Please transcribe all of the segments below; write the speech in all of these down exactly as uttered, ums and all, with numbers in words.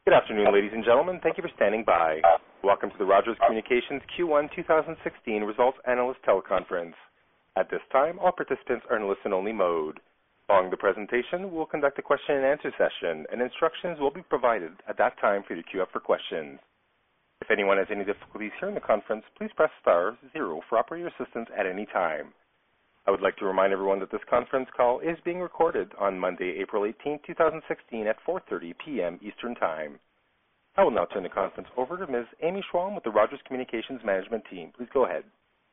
Good afternoon, ladies and gentlemen. Thank you for standing by. Welcome to the Rogers Communications Q one twenty sixteen Results Analyst Teleconference. At this time, all participants are in listen-only mode. Following the presentation, we'll conduct a question-and-answer session, and instructions will be provided at that time for you to queue up for questions. If anyone has any difficulties hearing the conference, please press star zero for operator assistance at any time. I would like to remind everyone that this conference call is being recorded on Monday, April eighteenth, twenty sixteen at four thirty p.m. Eastern Time. I will now turn the conference over to Miz Amy Schwalm with the Rogers Communications Management Team. Please go ahead.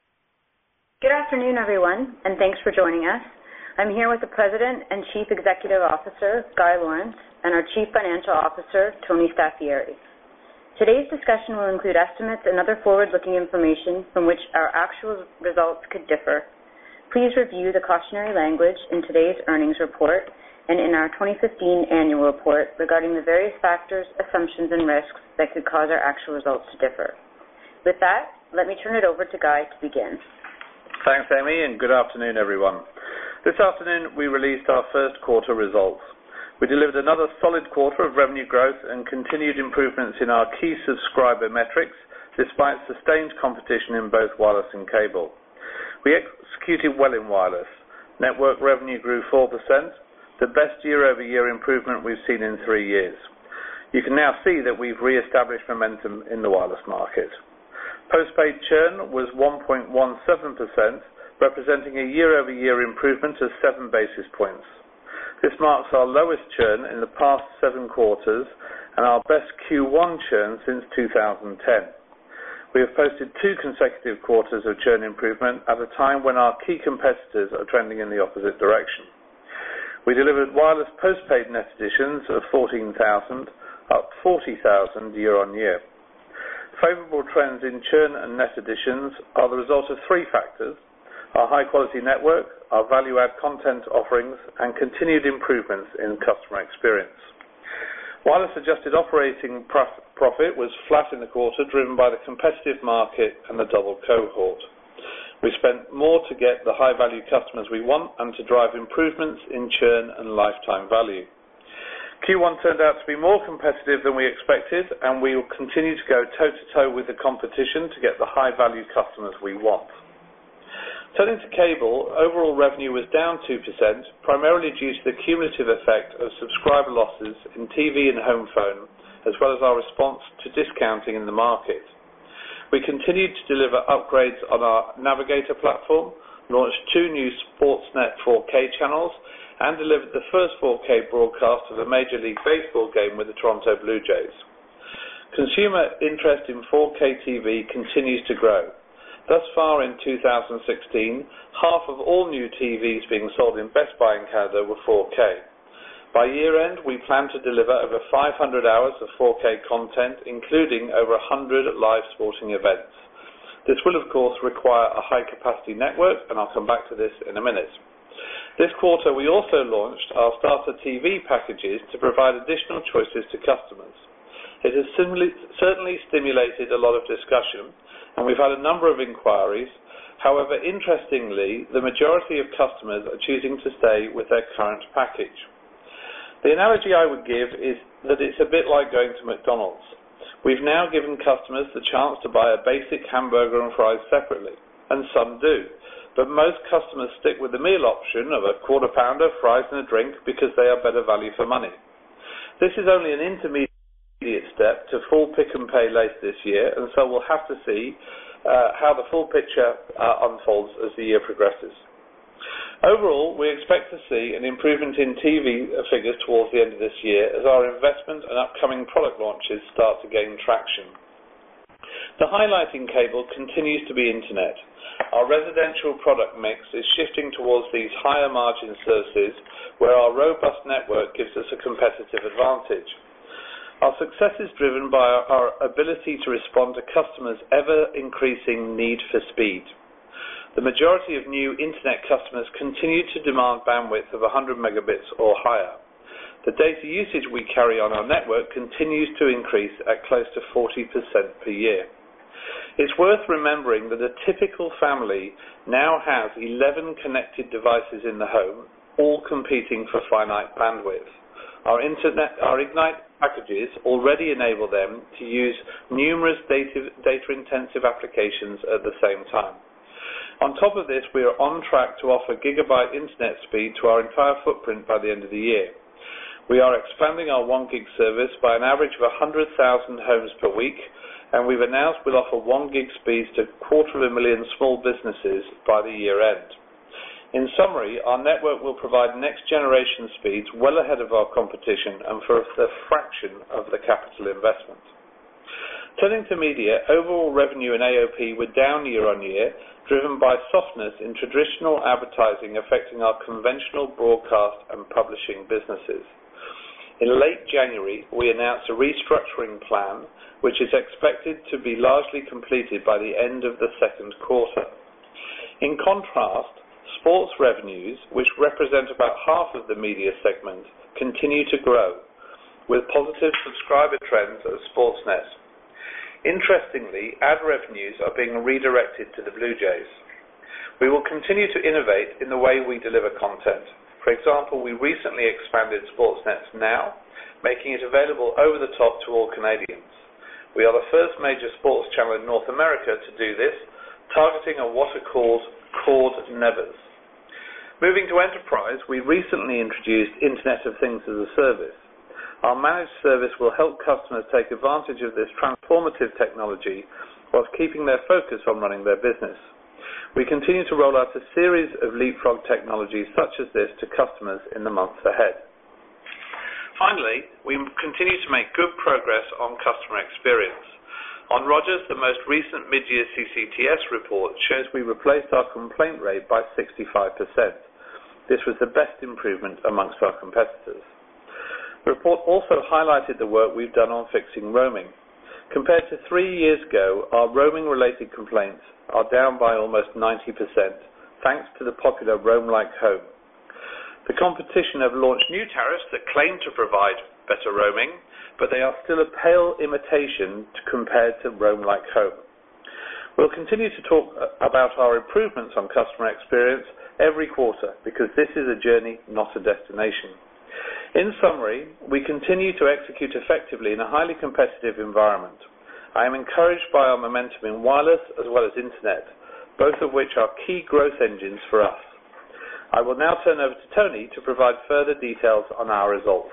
Good afternoon, everyone, and thanks for joining us. I'm here with the President and Chief Executive Officer, Guy Lawrence, and our Chief Financial Officer, Tony Staffieri. Today's discussion will include estimates and other forward-looking information from which our actual results could differ. Please review the cautionary language in today's earnings report and in our twenty fifteen annual report regarding the various factors, assumptions, and risks that could cause our actual results to differ. With that, let me turn it over to Guy to begin. Thanks, Amy, and good afternoon, everyone. This afternoon, we released our first quarter results. We delivered another solid quarter of revenue growth and continued improvements in our key subscriber metrics, despite sustained competition in both wireless and cable. We executed well in wireless. Network revenue grew four percent, the best year-over-year improvement we've seen in three years. You can now see that we've re-established momentum in the wireless market. Postpaid churn was one point one seven percent, representing a year-over-year improvement of seven basis points. This marks our lowest churn in the past seven quarters and our best Q one churn since two thousand ten. We have posted two consecutive quarters of churn improvement at a time when our key competitors are trending in the opposite direction. We delivered wireless postpaid net additions of fourteen thousand, up forty thousand year on year. Favorable trends in churn and net additions are the result of three factors: our high-quality network, our value-add content offerings, and continued improvements in customer experience. Wireless adjusted operating profit was flat in the quarter, driven by the competitive market and the double cohort. We spent more to get the high-value customers we want and to drive improvements in churn and lifetime value. Q one turned out to be more competitive than we expected, and we will continue to go toe-to-toe with the competition to get the high-value customers we want. Turning to cable, overall revenue was down two percent, primarily due to the cumulative effect of subscriber losses in T V and home phone, as well as our response to discounting in the market. We continued to deliver upgrades on our Navigator platform, launched two new Sportsnet four K channels, and delivered the first four K broadcast of a Major League Baseball game with the Toronto Blue Jays. Consumer interest in four K T V continues to grow. Thus far in two thousand sixteen, half of all new T Vs being sold in Best Buy in Canada were four K. By year-end, we plan to deliver over five hundred hours of four K content, including over one hundred live sporting events. This will, of course, require a high-capacity network, and I'll come back to this in a minute. This quarter, we also launched our Starter T V packages to provide additional choices to customers. It has certainly stimulated a lot of discussion, and we've had a number of inquiries. However, interestingly, the majority of customers are choosing to stay with their current package. The analogy I would give is that it's a bit like going to McDonald's. We've now given customers the chance to buy a basic hamburger and fries separately, and some do, but most customers stick with the meal option of a quarter pounder, fries and a drink because they are better value for money. This is only an intermediate step to full pick and pay later this year, and so we'll have to see uh, how the full picture uh, unfolds as the year progresses. Overall, we expect to see an improvement in T V figures towards the end of this year as our investment and upcoming product launches start to gain traction. The highlight in cable continues to be internet. Our residential product mix is shifting towards these higher margin services where our robust network gives us a competitive advantage. Our success is driven by our ability to respond to customers' ever-increasing need for speed. The majority of new internet customers continue to demand bandwidth of one hundred megabits or higher. The data usage we carry on our network continues to increase at close to forty percent per year. It's worth remembering that a typical family now has eleven connected devices in the home, all competing for finite bandwidth. Our, internet, our Ignite packages already enable them to use numerous data-intensive applications at the same time. On top of this, we are on track to offer gigabyte internet speed to our entire footprint by the end of the year. We are expanding our one gig service by an average of one hundred thousand homes per week, and we've announced we'll offer one gig speeds to a quarter of a million small businesses by the year end. In summary, our network will provide next-generation speeds well ahead of our competition and for a fraction of the capital investment. Turning to media, overall revenue in A O P were down year-on-year, driven by softness in traditional advertising affecting our conventional broadcast and publishing businesses. In late January, we announced a restructuring plan, which is expected to be largely completed by the end of the second quarter. In contrast, sports revenues, which represent about half of the media segment, continue to grow, with positive subscriber trends at Sportsnet. Interestingly, ad revenues are being redirected to the Blue Jays. We will continue to innovate in the way we deliver content. For example, we recently expanded Sportsnet Now, making it available over the top to all Canadians. We are the first major sports channel in North America to do this, targeting on what are called cord nevers. Moving to enterprise, we recently introduced Internet of Things as a service. Our managed service will help customers take advantage of this transformative technology whilst keeping their focus on running their business. We continue to roll out a series of leapfrog technologies such as this to customers in the months ahead. Finally, we continue to make good progress on customer experience. On Rogers, the most recent mid-year C C T S report shows we replaced our complaint rate by sixty-five percent. This was the best improvement amongst our competitors. The report also highlighted the work we've done on fixing roaming. Compared to three years ago, our roaming-related complaints are down by almost ninety percent, thanks to the popular Roam Like Home. The competition have launched new tariffs that claim to provide better roaming, but they are still a pale imitation compared to Roam Like Home. We'll continue to talk about our improvements on customer experience every quarter, because this is a journey, not a destination. In summary, we continue to execute effectively in a highly competitive environment. I am encouraged by our momentum in wireless as well as internet, both of which are key growth engines for us. I will now turn over to Tony to provide further details on our results.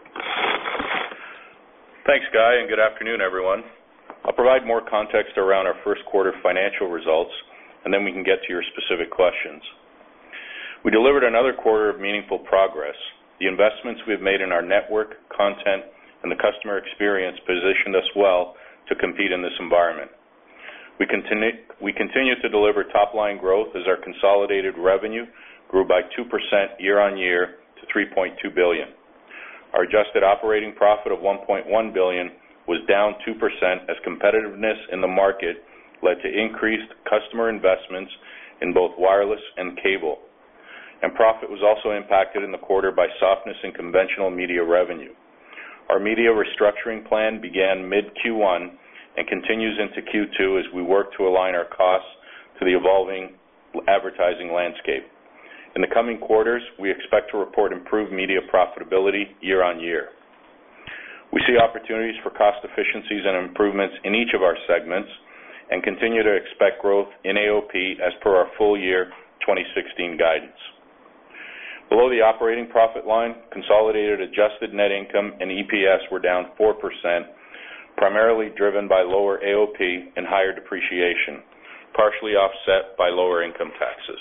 Thanks, Guy, and good afternoon, everyone. I'll provide more context around our first quarter financial results, and then we can get to your specific questions. We delivered another quarter of meaningful progress. The investments we've made in our network, content, and the customer experience positioned us well to compete in this environment. We continue, we continue to deliver top-line growth as our consolidated revenue grew by two percent year-on-year to three point two billion dollars. Our adjusted operating profit of one point one billion dollars was down two percent as competitiveness in the market led to increased customer investments in both wireless and cable. And profit was also impacted in the quarter by softness in conventional media revenue. Our media restructuring plan began mid Q one and continues into Q two as we work to align our costs to the evolving advertising landscape. In the coming quarters, we expect to report improved media profitability year on year. We see opportunities for cost efficiencies and improvements in each of our segments and continue to expect growth in A O P as per our full year twenty sixteen guidance. Below the operating profit line, consolidated adjusted net income and E P S were down four percent, primarily driven by lower A O P and higher depreciation, partially offset by lower income taxes.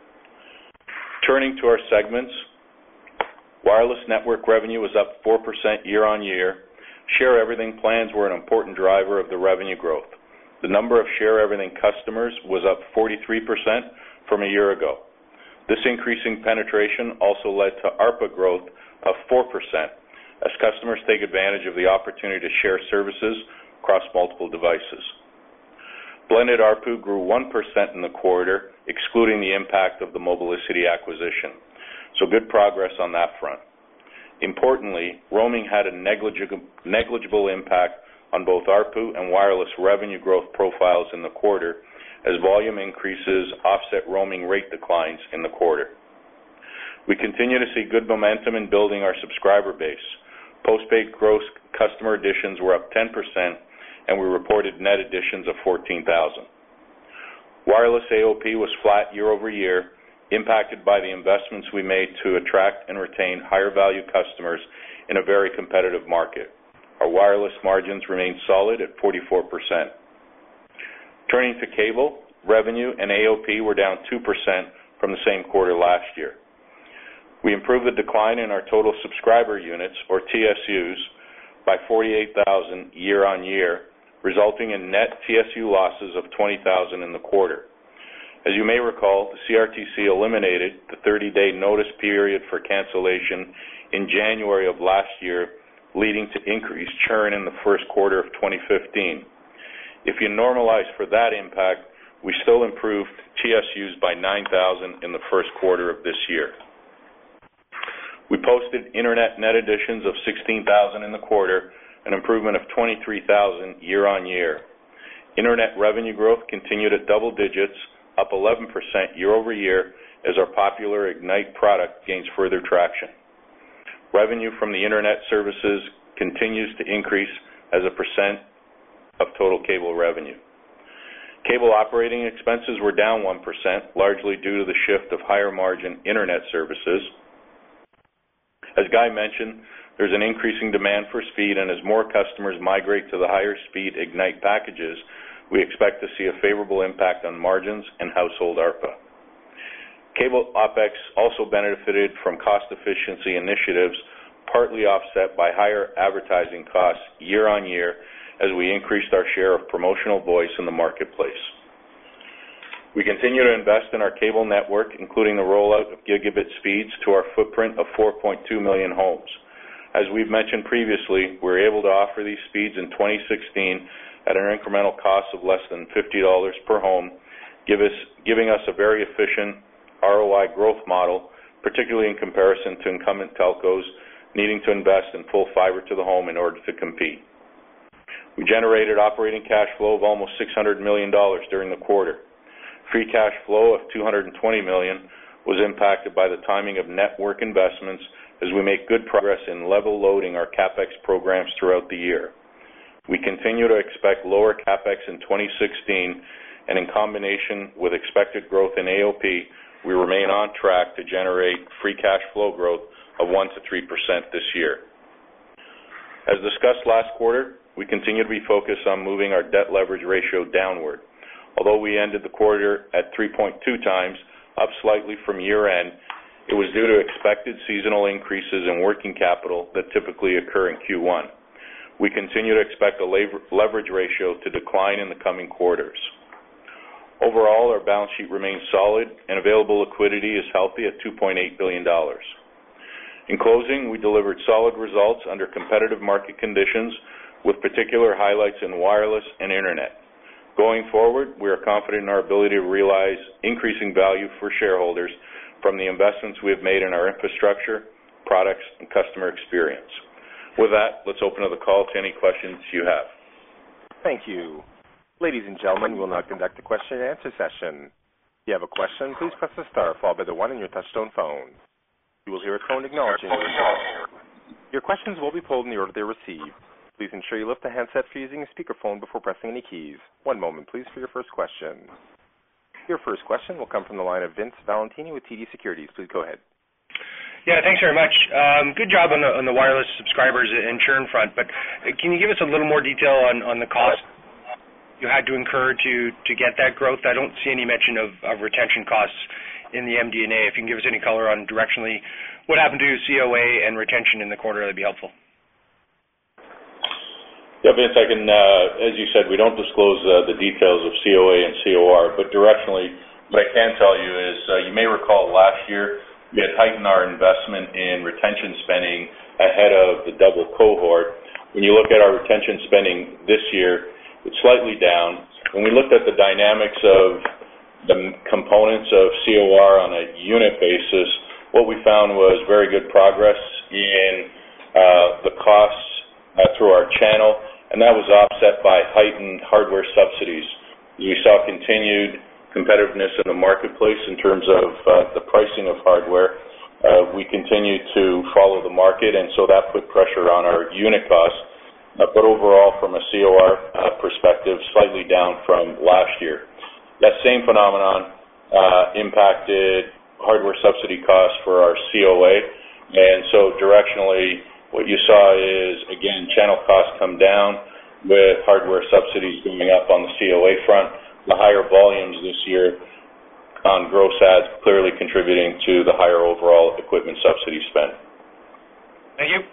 Turning to our segments, wireless network revenue was up four percent year-on-year. Share Everything plans were an important driver of the revenue growth. The number of Share Everything customers was up forty-three percent from a year ago. This increasing penetration also led to A R P A growth of four percent as customers take advantage of the opportunity to share services across multiple devices. Blended A R P U grew one percent in the quarter, excluding the impact of the Mobilicity acquisition. So good progress on that front. Importantly, roaming had a negligible, negligible impact on both A R P U and wireless revenue growth profiles in the quarter, as volume increases offset roaming rate declines in the quarter. We continue to see good momentum in building our subscriber base. Postpaid gross customer additions were up ten percent, and we reported net additions of fourteen thousand. Wireless A O P was flat year over year, impacted by the investments we made to attract and retain higher value customers in a very competitive market. Our wireless margins remained solid at forty-four percent. Turning to cable, revenue and A O P were down two percent from the same quarter last year. We improved the decline in our total subscriber units, or T S Us, by forty-eight thousand year on year, resulting in net T S U losses of twenty thousand in the quarter. As you may recall, the C R T C eliminated the thirty-day notice period for cancellation in January of last year, leading to increased churn in the first quarter of twenty fifteen. If you normalize for that impact, we still improved T S Us by nine thousand in the first quarter of this year. We posted internet net additions of sixteen thousand in the quarter, an improvement of twenty-three thousand year on year. Internet revenue growth continued at double digits, up eleven percent year over year, as our popular Ignite product gains further traction. Revenue from the internet services continues to increase as a percent of total cable revenue. Cable operating expenses were down one percent, largely due to the shift of higher margin internet services. As Guy mentioned, there's an increasing demand for speed, and as more customers migrate to the higher speed Ignite packages, we expect to see a favorable impact on margins and household A R P A. Cable OpEx also benefited from cost efficiency initiatives, partly offset by higher advertising costs year on year as we increased our share of promotional voice in the marketplace. We continue to invest in our cable network, including the rollout of gigabit speeds to our footprint of four point two million homes. As we've mentioned previously, we were able to offer these speeds in twenty sixteen at an incremental cost of less than fifty dollars per home, give us, giving us a very efficient R O I growth model, particularly in comparison to incumbent telcos needing to invest in full fiber to the home in order to compete. We generated operating cash flow of almost six hundred million dollars during the quarter. Free cash flow of two hundred twenty million dollars was impacted by the timing of network investments as we make good progress in level loading our CapEx programs throughout the year. We continue to expect lower CapEx in twenty sixteen, and in combination with expected growth in A O P, we remain on track to generate free cash flow growth of one to three percent this year. As discussed last quarter, we continue to be focused on moving our debt leverage ratio downward. Although we ended the quarter at three point two times, up slightly from year-end, it was due to expected seasonal increases in working capital that typically occur in Q one. We continue to expect the leverage ratio to decline in the coming quarters. Overall, our balance sheet remains solid, and available liquidity is healthy at two point eight billion dollars. In closing, we delivered solid results under competitive market conditions, with particular highlights in wireless and internet. Going forward, we are confident in our ability to realize increasing value for shareholders from the investments we have made in our infrastructure, products, and customer experience. With that, let's open up the call to any questions you have. Thank you. Ladies and gentlemen, we'll now conduct a question and answer session. If you have a question, please press the star followed by the one on your touch-tone phone. You will hear a tone acknowledging your request. Your questions will be pulled in the order they're received. Please ensure you lift the handset for using a speakerphone before pressing any keys. One moment, please, for your first question. Your first question will come from the line of Vince Valentini with T D Securities. Please go ahead. Yeah, thanks very much. Um, good job on the, on the wireless subscribers and churn front, but can you give us a little more detail on, on the cost you had to incur to, to get that growth? I don't see any mention of, of retention costs in the M D and A. If you can give us any color on directionally what happened to C O A and retention in the quarter, that'd be helpful. Yeah, Vince, I can, uh, as you said, we don't disclose uh, the details of C O A and C O R, but directionally, what I can tell you is uh, you may recall last year we had heightened our investment in retention spending ahead of the double cohort. When you look at our retention spending this year, it's slightly down. When we looked at the dynamics of the components of C O R on a unit basis, what we found was very good progress in uh, the costs uh, through our channel, and that was offset by heightened hardware subsidies. We saw continued competitiveness in the marketplace in terms of uh, the pricing of hardware. Uh, we continue to follow the market, and so that put pressure on our unit costs. uh, but overall from a C O R uh, perspective, slightly down from last year. That same phenomenon uh, impacted hardware subsidy costs for our C O A, and so directionally what you saw is, again, channel costs come down with hardware subsidies going up on the C O A front. The higher volumes this year on gross ads clearly contributing to the higher overall equipment subsidy spend. Thank you.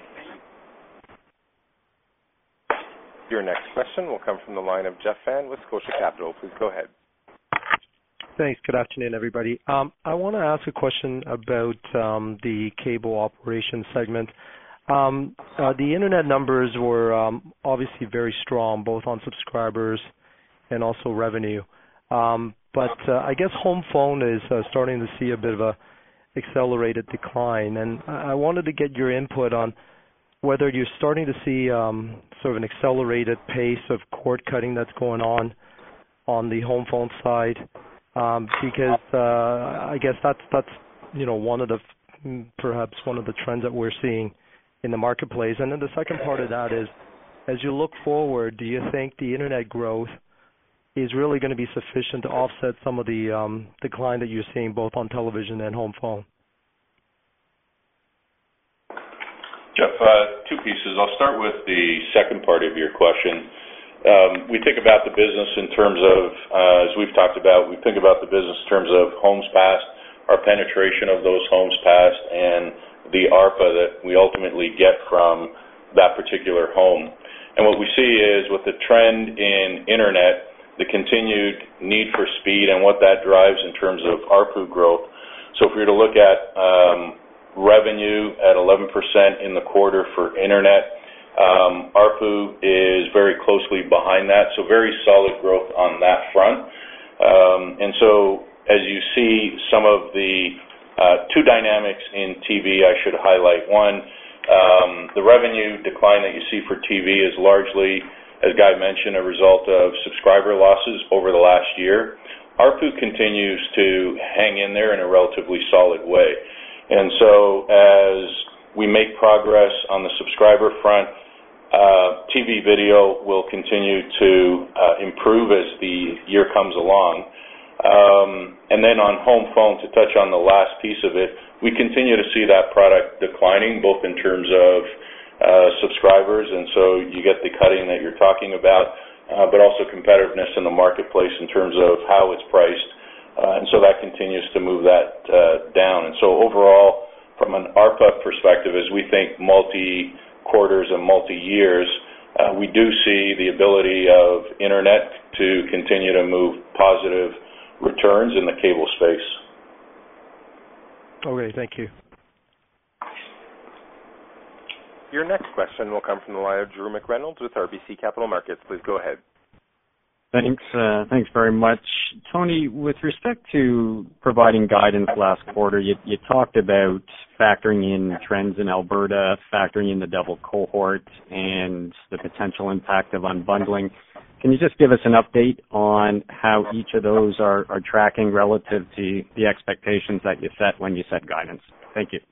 Your next question will come from the line of Jeff Fan with Scotia Capital. Please go ahead. Thanks. Good afternoon, everybody. Um, I want to ask a question about um, the cable operations segment. Um, uh, the internet numbers were um, obviously very strong, both on subscribers and also revenue. Um, but uh, I guess home phone is uh, starting to see a bit of a accelerated decline, and I wanted to get your input on whether you're starting to see um, sort of an accelerated pace of cord cutting that's going on on the home phone side, um, because uh, I guess that's that's you know one of the perhaps one of the trends that we're seeing in the marketplace. And then the second part of that is, as you look forward, do you think the internet growth is really going to be sufficient to offset some of the um, decline that you're seeing both on television and home phone? Jeff, uh, two pieces. I'll start with the second part of your question. Um, we think about the business in terms of, uh, as we've talked about, we think about the business in terms of homes passed, our penetration of those homes passed, and the A R P A that we ultimately get from that particular home. And what we see is with the trend in internet, the continued need for speed and what that drives in terms of A R P U growth. So if we were to look at um, revenue at eleven percent in the quarter for internet, um, A R P U is very closely behind that, so very solid growth on that front. Um, and so as you see some of the uh, two dynamics in T V I should highlight. One, um, the revenue decline that you see for T V is largely, as Guy mentioned, a result of subscriber losses over the last year. A R P U continues to hang in there in a relatively solid way. And so as we make progress on the subscriber front, uh, T V video will continue to uh, improve as the year comes along. Um, and then on home phone, to touch on the last piece of it, we continue to see that product declining, both in terms of uh, subscribers, and so you get the cutting that you're talking about, uh, but also competitiveness in the marketplace in terms of how it's priced. Uh, and so that continues to move that uh, down. And so overall, from an A R P A perspective, as we think multi-quarters and multi-years, uh, we do see the ability of internet to continue to move positive returns in the cable space. Okay, thank you. Your next question will come from the line of Drew McReynolds with R B C Capital Markets. Please go ahead. Thanks. Uh, thanks very much. Tony, with respect to providing guidance last quarter, you, you talked about factoring in trends in Alberta, factoring in the double cohort, and the potential impact of unbundling. Can you just give us an update on how each of those are, are tracking relative to the expectations that you set when you set guidance? Thank you.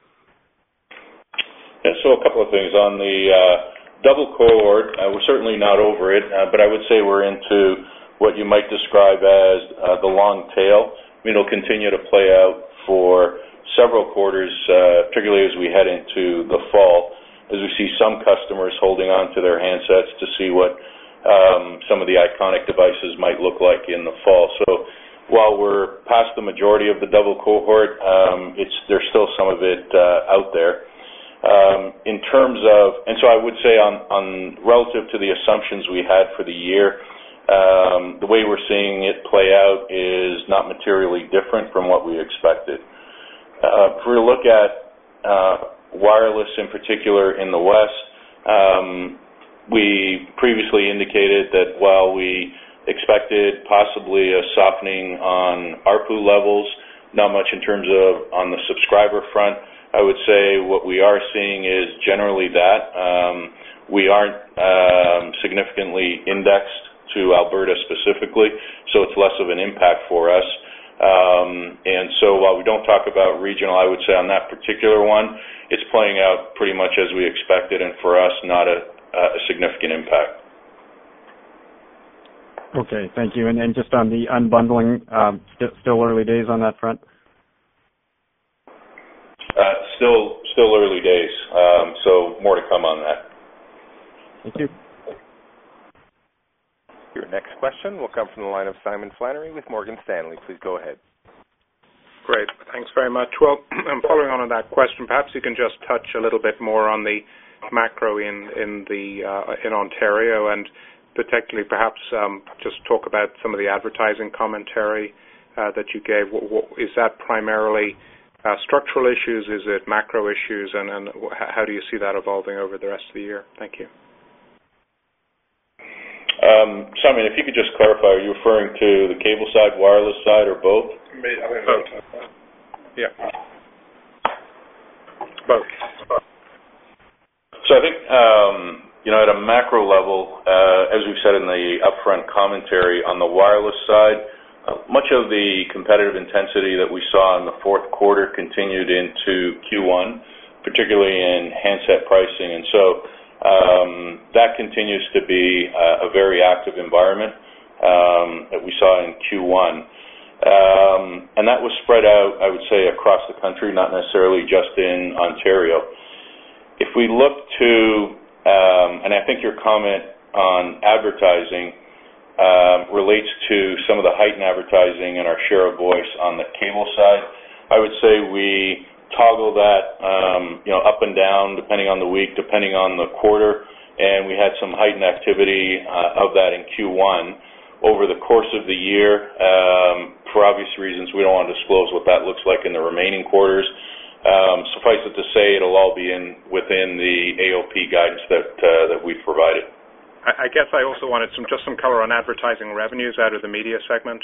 Yeah, so a couple of things. On the uh, double cohort, uh, we're certainly not over it, uh, but I would say we're into what you might describe as uh, the long tail. I mean, it'll continue to play out for several quarters, uh, particularly as we head into the fall, as we see some customers holding on to their handsets to see what um, some of the iconic devices might look like in the fall. So while we're past the majority of the double cohort, um, it's there's still some of it uh, out there. Um, in terms of, and so I would say on, on relative to the assumptions we had for the year, um, the way we're seeing it play out is not materially different from what we expected. Uh, if we look at uh, wireless in particular in the West, um, we previously indicated that while we expected possibly a softening on A R P U levels, not much in terms of on the subscriber front, I would say what we are seeing is generally that. Um, we aren't um, significantly indexed to Alberta specifically, so it's less of an impact for us. Um, and so while we don't talk about regional, I would say on that particular one, it's playing out pretty much as we expected, and for us, not a uh, a significant impact. Okay, thank you. And, and just on the unbundling, um, st- still early days on that front? Uh, still, still early days, um, so more to come on that. Thank you. Your next question will come from the line of Simon Flannery with Morgan Stanley. Please go ahead. Great. Thanks very much. Well, I'm following on on that question. Perhaps you can just touch a little bit more on the macro in in the uh, in Ontario, and particularly perhaps um, just talk about some of the advertising commentary uh, that you gave. What, what, is that primarily uh, structural issues? Is it macro issues? And, and how do you see that evolving over the rest of the year? Thank you. Um, Simon, if you could just clarify, are you referring to the cable side, wireless side, or both? Both. Yeah. Both. So I think, um, you know, at a macro level, uh, as we've said in the upfront commentary, on the wireless side, uh, much of the competitive intensity that we saw in the fourth quarter continued into Q one, particularly in handset pricing. And so um, that continues to be uh, a very active environment um, that we saw in Q one. Um, and that was spread out, I would say, across the country, not necessarily just in Ontario. If we look to, um, and I think your comment on advertising uh, relates to some of the heightened advertising and our share of voice on the cable side, I would say we toggle that, um, you know, up and down depending on the week, depending on the quarter, and we had some heightened activity uh, of that in Q one. Over the course of the year, um, for obvious reasons, we don't want to disclose what that looks like in the remaining quarters. Um, suffice it to say, it'll all be in within the A O P guidance that uh, that we've provided. I, I guess I also wanted some just some color on advertising revenues out of the media segment.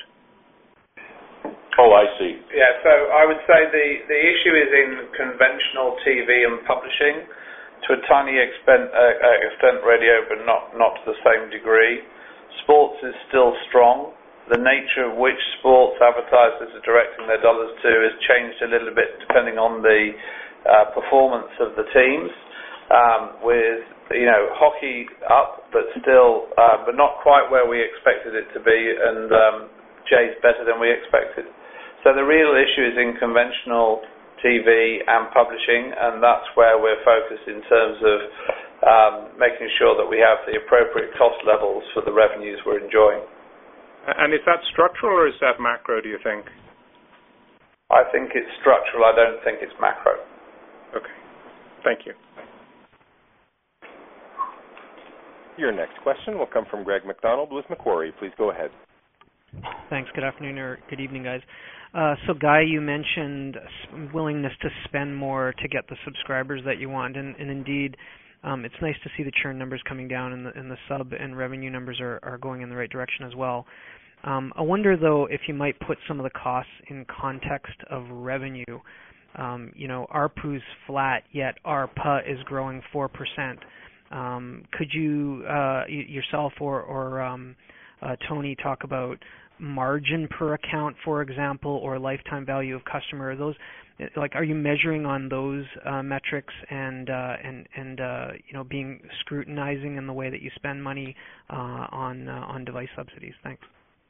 Oh, I see. Yeah, so I would say the, the issue is in conventional T V and publishing, to a tiny extent, uh, extent radio, but not, not to the same degree. Sports is still strong. The nature of which sports advertisers are directing their dollars to has changed a little bit depending on the uh, performance of the teams. Um, with, you know, hockey up, but still, uh, but not quite where we expected it to be, and um, Jay's better than we expected. So the real issue is in conventional T V and publishing, and that's where we're focused in terms of um, making sure that we have the appropriate cost levels for the revenues we're enjoying. And is that structural or is that macro, do you think? I think it's structural. I don't think it's macro. Okay. Thank you. Your next question will come from Greg McDonald with Macquarie. Please go ahead. Thanks. Good afternoon or good evening, guys. Uh, so, Guy, you mentioned willingness to spend more to get the subscribers that you want, and, and indeed, um, it's nice to see the churn numbers coming down and the, and the sub and revenue numbers are, are going in the right direction as well. Um, I wonder, though, if you might put some of the costs in context of revenue. Um, you know, A R P U's flat, yet A R P A is growing four percent. Um, could you, uh, yourself or, or um, uh, Tony, talk about margin per account, for example, or lifetime value of customer? Are those, like, are you measuring on those uh, metrics and uh, and and uh, you know, being scrutinizing in the way that you spend money uh, on uh, on device subsidies? Thanks.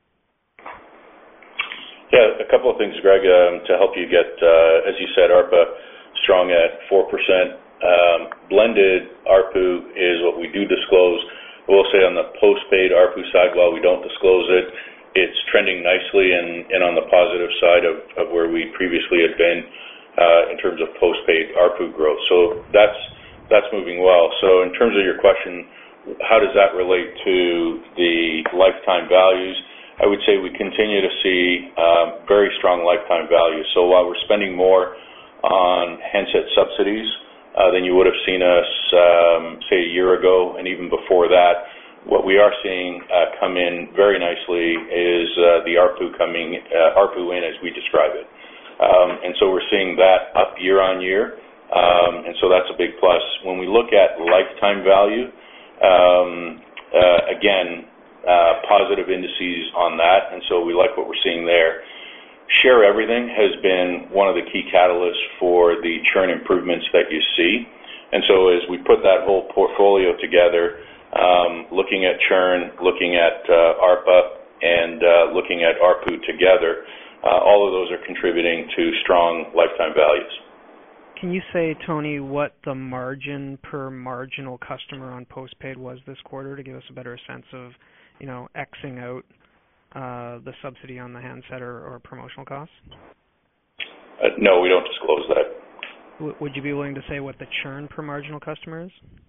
Yeah, a couple of things, Greg, um, to help you get, uh, as you said, A R P A strong at four percent. Um, blended A R P U is what we do disclose. I will say on the postpaid A R P U side, while we don't disclose it, it's trending nicely and, and on the positive side of, of where we previously had been uh, in terms of postpaid A R P U growth. So that's that's moving well. So in terms of your question, how does that relate to the lifetime values? I would say we continue to see uh, very strong lifetime value. So while we're spending more on handset subsidies uh, than you would have seen us, um, say, a year ago, and even before that, what we are seeing uh, come in very nicely is uh, the A R P U coming, uh, A R P U in as we describe it. Um, and so we're seeing that up year on year, um, and so that's a big plus. When we look at lifetime value, um, uh, again, uh, positive indices on that, and so we like what we're seeing there. Share Everything has been one of the key catalysts for the churn improvements that you see. And so as we put that whole portfolio together, um, looking at churn, looking at uh, ARPA, and uh, looking at A R P U together, uh, all of those are contributing to strong lifetime values. Can you say, Tony, what the margin per marginal customer on postpaid was this quarter to give us a better sense of, you know, Xing out uh, the subsidy on the handset or, or promotional costs? Uh, no, we don't disclose that. W- would you be willing to say what the churn per marginal customer is?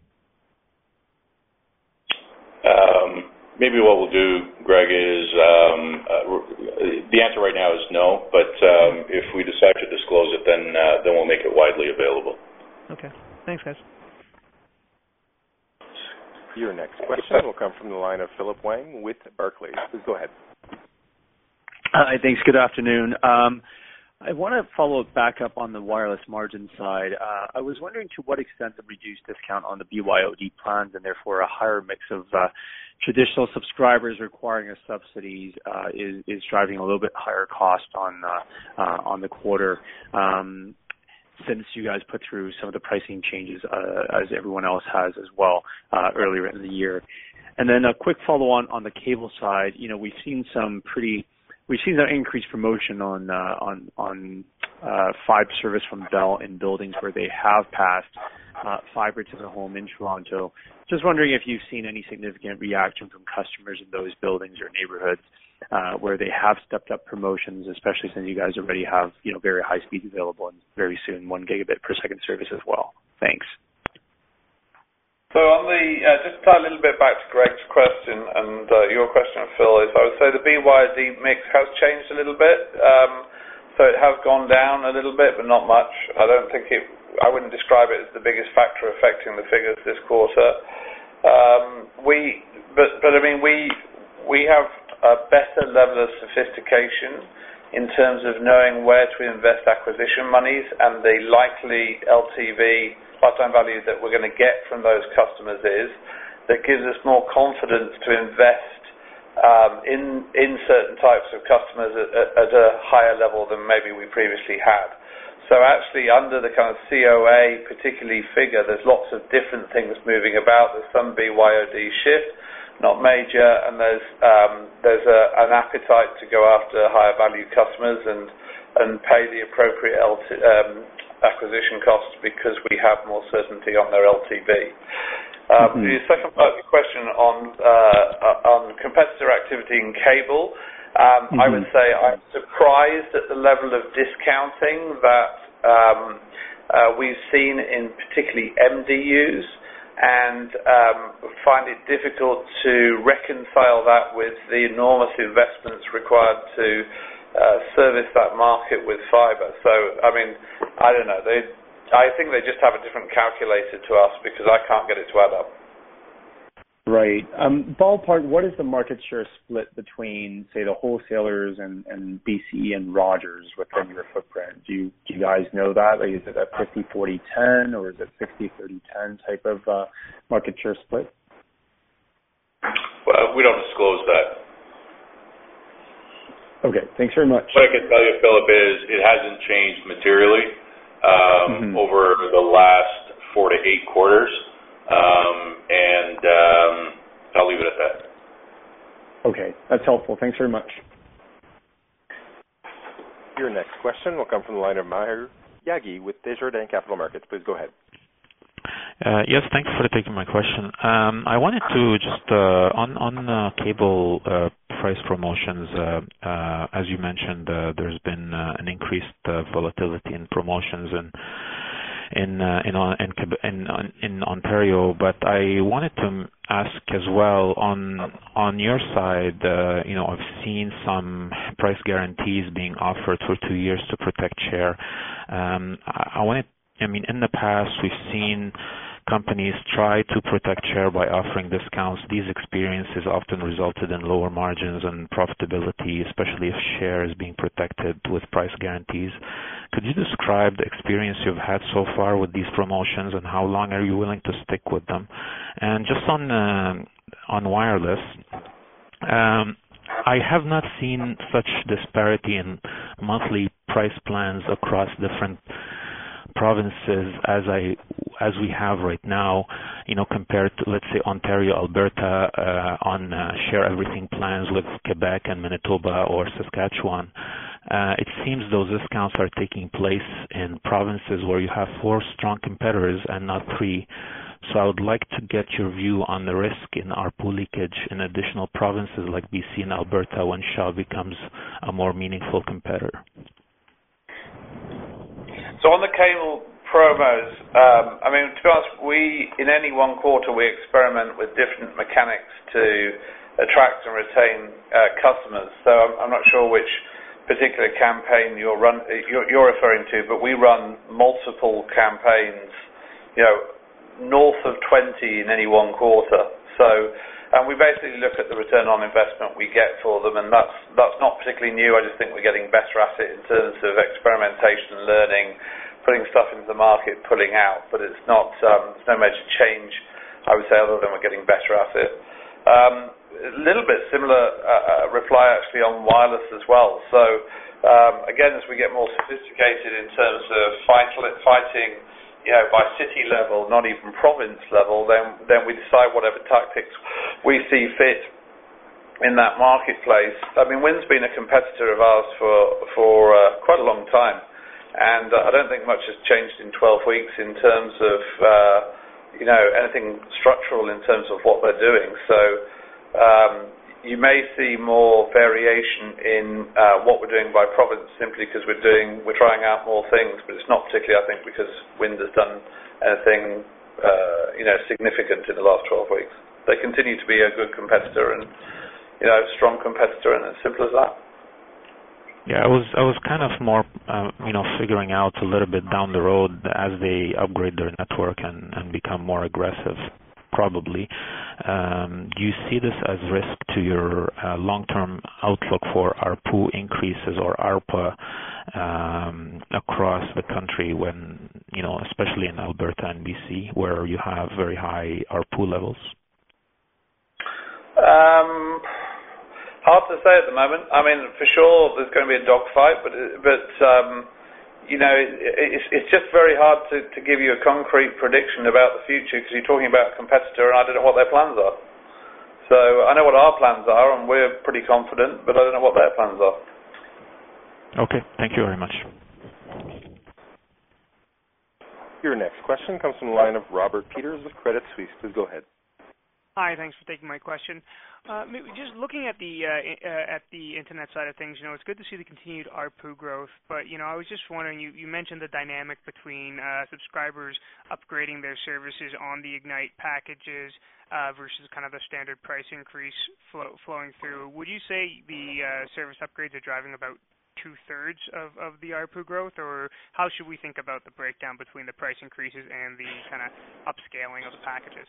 Um, maybe what we'll do, Greg, is um, uh, the answer right now is no, but um, if we decide to disclose it, then uh, then we'll make it widely available. Okay. Thanks, guys. Your next question will come from the line of Philip Wang with Barclays. Please go ahead. Hi, thanks. Good afternoon. Um, I want to follow back up on the wireless margin side. Uh, I was wondering to what extent the reduced discount on the B Y O D plans and therefore a higher mix of uh, traditional subscribers requiring a subsidies uh, is, is driving a little bit higher cost on uh, uh, on the quarter. Um, since you guys put through some of the pricing changes uh, as everyone else has as well uh, earlier in the year. And then a quick follow-on on the cable side. You know, we've seen some pretty We've seen an increased promotion on uh, on on uh, fiber service from Bell in buildings where they have passed uh, fiber to the home in Toronto. Just wondering if you've seen any significant reaction from customers in those buildings or neighborhoods uh, where they have stepped up promotions, especially since you guys already have, you know, very high speeds available and very soon one gigabit per second service as well. Thanks. So on the, uh, just to tie a little bit back to Greg's question and uh, your question, Phil, is I would say the B Y O D mix has changed a little bit. Um, so it has gone down a little bit, but not much. I don't think it, I wouldn't describe it as the biggest factor affecting the figures this quarter. Um, we, but, but I mean, we, we have a better level of sophistication in terms of knowing where to invest acquisition monies and the likely L T V, lifetime value, that we're going to get from those customers is, that gives us more confidence to invest um, in in certain types of customers at, at, at a higher level than maybe we previously had. So actually under the kind of C O A particularly figure, there's lots of different things moving about. There's some B Y O D shift, not major, and there's um, there's a, an appetite to go after higher value customers and and pay the appropriate L T, um, acquisition costs because we have more certainty on their L T V. Um, mm-hmm. The second part of the question on uh, on competitor activity in cable, um, mm-hmm. I would say I'm surprised at the level of discounting that um, uh, we've seen in particularly M D Us, and um, find it difficult to reconcile that with the enormous investments required to uh, service that market with fiber. So, I mean, I don't know. They, I think they just have a different calculator to us because I can't get it to add up. Right. Um, ballpark, what is the market share split between, say, the wholesalers and, and B C E and Rogers within your footprint? Do you, do you guys know that? Like, is it a fifty forty ten or is it sixty thirty ten type of uh, market share split? Well, we don't disclose that. Okay, thanks very much. What I can tell you, Philip, is it hasn't changed materially um, mm-hmm. over the last four to eight quarters. Um, and um, I'll leave it at that. Okay, that's helpful. Thanks very much. Your next question will come from the line of Maher Yaghi with Desjardins Capital Markets. Please go ahead. Uh, yes, thanks for taking my question. Um, I wanted to just, uh, on, on uh, cable uh, price promotions, uh, uh, as you mentioned, uh, there's been uh, an increased uh, volatility in promotions and in uh, in, in in in Ontario, but I wanted to ask as well on on your side. Uh, you know, I've seen some price guarantees being offered for two years to protect share. Um, I, I wanted, I mean, in the past we've seen companies try to protect share by offering discounts. These experiences often resulted in lower margins and profitability, especially if share is being protected with price guarantees. Could you describe the experience you've had so far with these promotions and how long are you willing to stick with them? And just on uh, on wireless, um, I have not seen such disparity in monthly price plans across different provinces as I as we have right now, you know, compared to, let's say, Ontario, Alberta, uh, on uh, share everything plans with Quebec and Manitoba or Saskatchewan. Uh, it seems those discounts are taking place in provinces where you have four strong competitors and not three. So I would like to get your view on the risk in A R P U leakage in additional provinces like B C and Alberta when Shaw becomes a more meaningful competitor. So on the cable promos, um, I mean, to be honest, we, in any one quarter, we experiment with different mechanics to attract and retain uh, customers. So I'm, I'm not sure which particular campaign you're, run, you're, you're referring to, but we run multiple campaigns, you know, north of twenty in any one quarter. So, and we basically look at the return on investment we get for them, and that's that's not particularly new. I just think we're getting better at it in terms of experimentation and learning, putting stuff into the market, pulling out. But it's not, um, there's no major change, I would say, other than we're getting better at it. Um, a little bit similar uh, reply actually on wireless as well. So um, again, as we get more sophisticated in terms of fight, fighting, you know, by city level, not even province level, then then we decide whatever tactics we see fit in that marketplace. I mean, Wynn's been a competitor of ours for for uh, quite a long time, and uh, I don't think much has changed in twelve weeks in terms of uh, you know, anything structural in terms of what they're doing. So um, you may see more variation in uh, what we're doing by province simply because we're doing, we're trying out more things, but it's not particularly, I think, because Wind has done anything, uh, you know, significant in the last twelve weeks. They continue to be a good competitor and, you know, strong competitor, and as simple as that. Yeah, I was I was kind of more, uh, you know, figuring out a little bit down the road as they upgrade their network and, and become more aggressive. Probably. Um, do you see this as risk to your uh, long-term outlook for A R P U increases or A R P A um, across the country when, you know, especially in Alberta and B C, where you have very high A R P U levels? Um, hard to say at the moment. I mean, for sure there's going to be a dogfight, but, but um, you know, it's, it's just very hard to, to give you a concrete prediction about the future because you're talking about a competitor and I don't know what their plans are. So I know what our plans are and we're pretty confident, but I don't know what their plans are. Okay, thank you very much. Your next question comes from the line of Robert Peters with Credit Suisse. Please go ahead. Hi, thanks for taking my question. Uh, just looking at the uh, uh, at the internet side of things, you know, it's good to see the continued A R P U growth. But you know, I was just wondering, you, you mentioned the dynamic between uh, subscribers upgrading their services on the Ignite packages uh, versus kind of the standard price increase flow, flowing through. Would you say the uh, service upgrades are driving about two-thirds of, of the A R P U growth, or how should we think about the breakdown between the price increases and the kind of upscaling of the packages?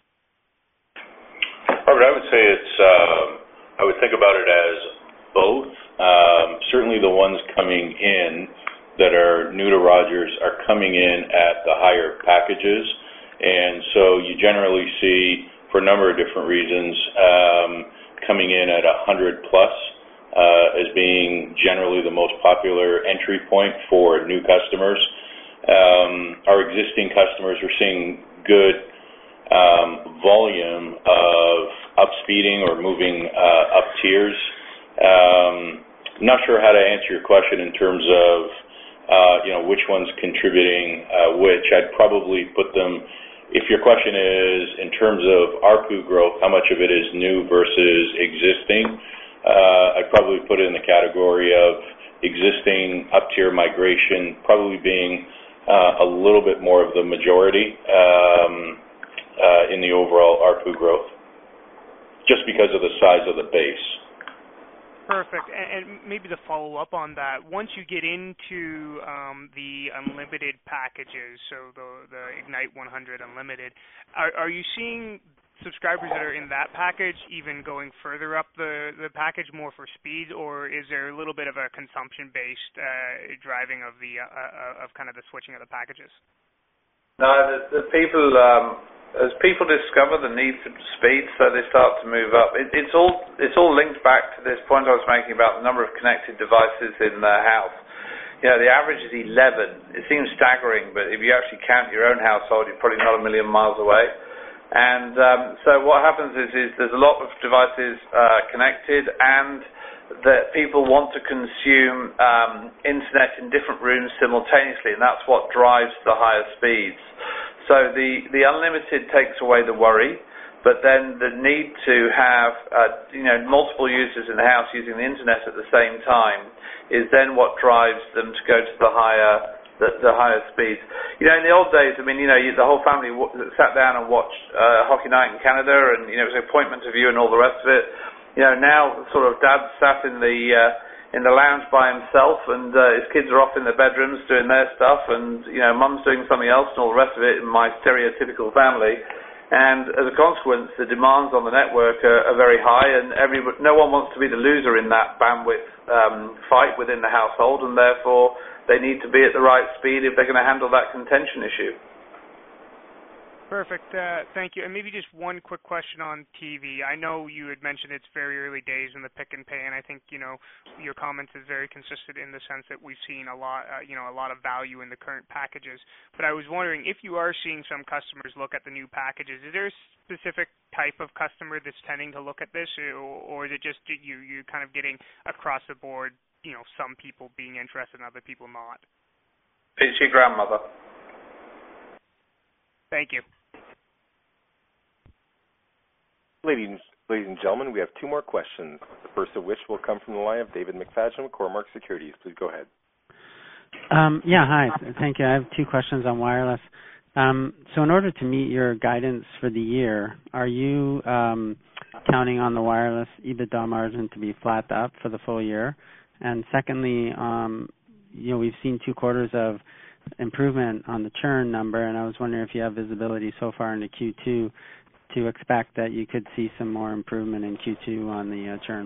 Robert, I would say it's, um, I would think about it as both. Um, certainly the ones coming in that are new to Rogers are coming in at the higher packages. And so you generally see, for a number of different reasons, um, coming in at one hundred plus uh, as being generally the most popular entry point for new customers. Um, our existing customers are seeing good Um, volume of upspeeding or moving uh, up tiers. Um, I'm not sure how to answer your question in terms of uh, you know, which one's contributing uh, which. I'd probably put them, if your question is in terms of A R P U growth, how much of it is new versus existing, uh, I'd probably put it in the category of existing up-tier migration probably being uh, a little bit more of the majority. Um, Uh, in the overall A R P U growth, just because of the size of the base. Perfect. And, and maybe to follow up on that, once you get into um, the unlimited packages, so the, the Ignite one hundred Unlimited, are, are you seeing subscribers that are in that package even going further up the, the package more for speed, or is there a little bit of a consumption-based uh, driving of the uh, uh, of kind of the switching of the packages? No, the, the people... Um As people discover the need for speed, so they start to move up. It, it's all it's all linked back to this point I was making about the number of connected devices in their house. you know, the average is eleven. It seems staggering, but if you actually count your own household, you're probably not a million miles away. And um, so what happens is, is there's a lot of devices uh, connected, and that people want to consume um, internet in different rooms simultaneously, and that's what drives the higher speeds. So the, the unlimited takes away the worry, but then the need to have uh, you know, multiple users in the house using the internet at the same time is then what drives them to go to the higher the, the higher speeds. You know, in the old days, I mean, you know, you, the whole family w- sat down and watched uh, Hockey Night in Canada, and you know, it was an appointment of view and all the rest of it. You know, now sort of Dad sat in the uh, in the lounge by himself, and uh, his kids are off in their bedrooms doing their stuff, and you know, Mum's doing something else, and all the rest of it in my stereotypical family. And as a consequence, the demands on the network are, are very high, and every, no one wants to be the loser in that bandwidth um, fight within the household, and therefore they need to be at the right speed if they're going to handle that contention issue. Perfect. Uh, thank you. And maybe just one quick question on T V. I know you had mentioned it's very early days in the pick and pay, and I think, you know, your comments is very consistent in the sense that we've seen a lot, uh, you know, a lot of value in the current packages. But I was wondering if you are seeing some customers look at the new packages, is there a specific type of customer that's tending to look at this, or, or is it just you, you kind of getting across the board, you know, some people being interested and other people not? It's your grandmother. Thank you. Ladies, ladies and gentlemen, we have two more questions, the first of which will come from the line of David McFadgen with Cormark Securities. Please go ahead. Um, yeah, hi. Thank you. I have two questions on wireless. Um, so in order to meet your guidance for the year, are you um, counting on the wireless EBITDA margin to be flat to up for the full year? And secondly, um, you know, we've seen two quarters of improvement on the churn number, and I was wondering if you have visibility so far into Q two to expect that you could see some more improvement in Q two on the uh, churn.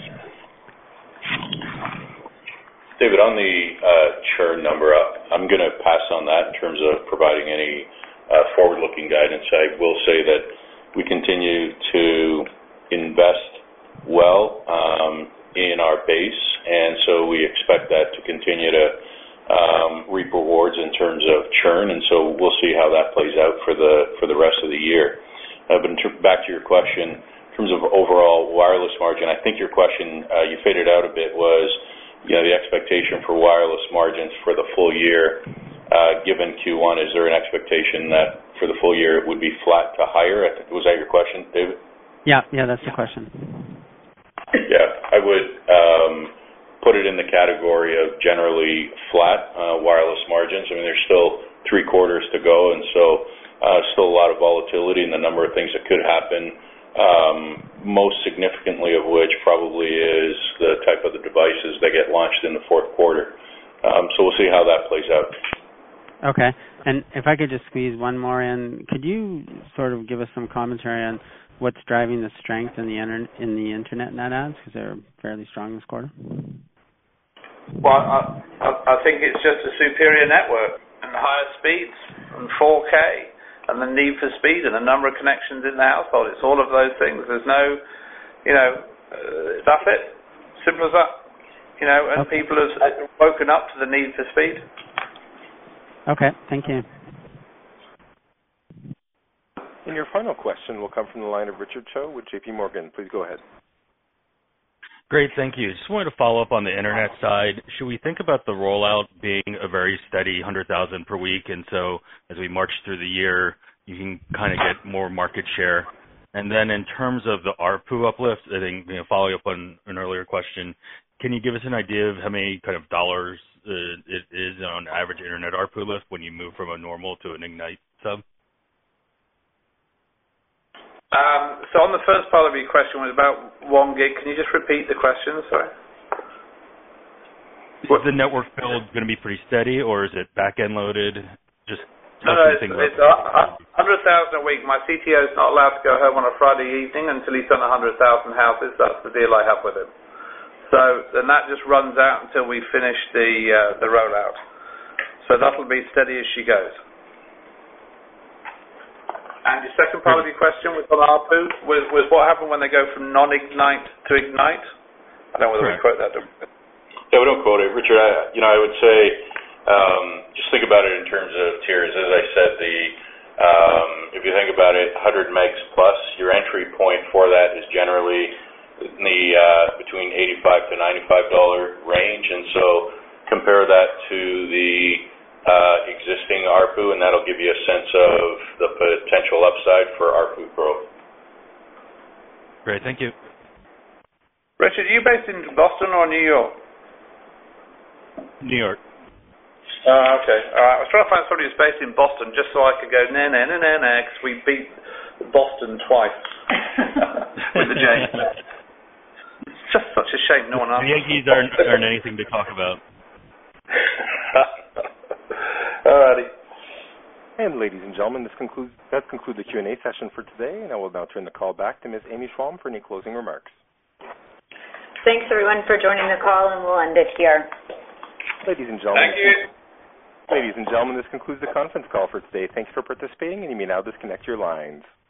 David, on the uh, churn number, I'm going to pass on that in terms of providing any uh, forward-looking guidance. I will say that we continue to invest well um, in our base, and so we expect that to continue to um, reap rewards in terms of churn, and so we'll see how that plays out for the for the rest of the year. Uh, but in ter- back to your question, in terms of overall wireless margin, I think your question, uh, you faded out a bit, was, you know, the expectation for wireless margins for the full year, uh, given Q one. Is there an expectation that for the full year it would be flat to higher? I think, was that your question, David? Yeah, yeah, that's the question. Yeah, I would um, put it in the category of generally flat uh, wireless margins. I mean, there's still three quarters to go, and so Uh, still a lot of volatility in the number of things that could happen, um, most significantly of which probably is the type of the devices that get launched in the fourth quarter. Um, so we'll see how that plays out. Okay. And if I could just squeeze one more in, could you sort of give us some commentary on what's driving the strength in the, inter- in the internet net adds, because they're fairly strong this quarter? Well, I, I, I think it's just a superior network and higher speeds and four K. And the need for speed and the number of connections in the household. It's all of those things. There's no, you know, uh, that's it. Simple as that. You know, and okay. People have woken up to the need for speed. Okay, thank you. And your final question will come from the line of Richard Cho with J P Morgan. Please go ahead. Great, thank you. Just wanted to follow up on the internet side. Should we think about the rollout being a very steady one hundred thousand per week, and so as we march through the year, you can kind of get more market share? And then in terms of the A R P U uplift, I think, you know, following up on an earlier question, can you give us an idea of how many kind of dollars uh, it is on average internet A R P U lift when you move from a normal to an Ignite sub? Um, so on the first part of your question was about one gig. Can you just repeat the question? Sorry. Is the network build going to be pretty steady, or is it back-end loaded? Just no, no, it's, it's one hundred thousand a week. My C T O is not allowed to go home on a Friday evening until he's done one hundred thousand houses. That's the deal I have with him. So, and that just runs out until we finish the uh, the rollout. So that'll be steady as she goes. And your second part of your question was on A R P U, was, was what happened when they go from non-Ignite to Ignite? I don't know whether we quote that. Yeah, we don't quote it. Richard, I, you know, I would say um, just think about it in terms of tiers. As I said, the um, if you think about it, one hundred megs plus, your entry point for that is generally in the uh, between eighty-five to ninety-five dollar range, and so compare that to the uh, existing A R P U, and that'll give you a sense of the potential upside for A R P U growth. Great, thank you. Richard, are you based in Boston or New York? New York. Uh, okay. All right. I was trying to find somebody who's based in Boston just so I could go, nah, nah, nah, nah, nah, because we beat Boston twice with the Jays. It's just such a shame no one asked. The Yankees aren't, aren't anything to talk about. All righty. And ladies and gentlemen, this concludes that concludes the Q and A session for today, and I will now turn the call back to Miz Amy Schwalm for any closing remarks. Thanks, everyone, for joining the call, and we'll end it here. Ladies and gentlemen. Thank you. Ladies and gentlemen, this concludes the conference call for today. Thanks for participating, and you may now disconnect your lines.